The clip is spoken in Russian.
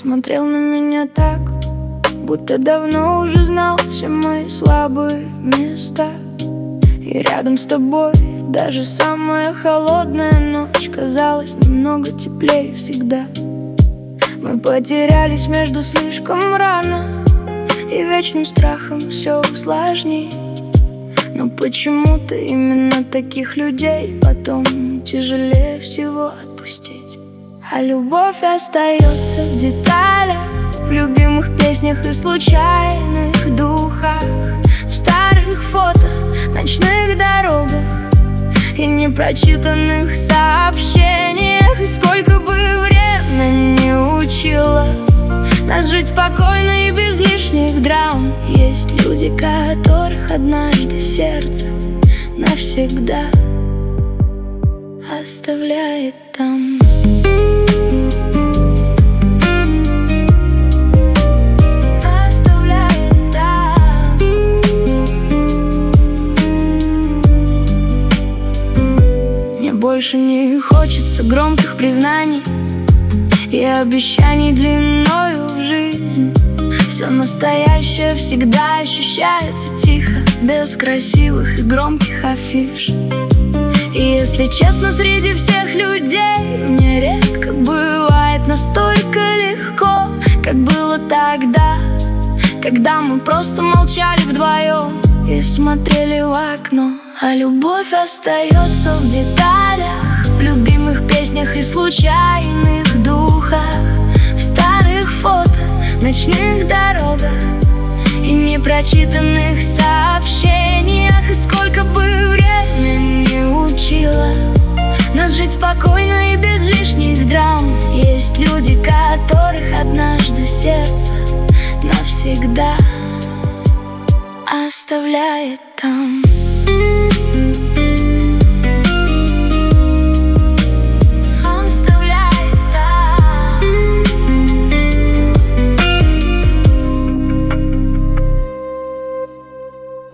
Смотрел на меня так, будто давно уже знал все мои слабые места. И рядом с тобой даже самая холодная ночь казалась немного теплее всегда. Мы потерялись между слишком рано и вечным страхом все усложнить. Но почему-то именно таких людей потом тяжелее всего отпустить. А любовь остается в деталях, в любимых песнях и случайных духах, в старых фото, ночных дорогах и непрочитанных сообщениях. И сколько бы время не учило нас жить спокойно и без лишних драм, есть люди, которых однажды сердце навсегда оставляет там. Больше не хочется громких признаний и обещаний длиною в жизнь. Все настоящее всегда ощущается тихо, без красивых и громких афиш. И если честно, среди всех людей мне редко бывает настолько легко, как было тогда, когда мы просто молчали вдвоем и смотрели в окно. А любовь остается в деталях, в любимых песнях и случайных духах, в старых фото, ночных дорогах и непрочитанных сообщениях. И сколько бы время не учило нас жить спокойно и без лишних драм, есть люди, которых однажды сердце навсегда оставляет там.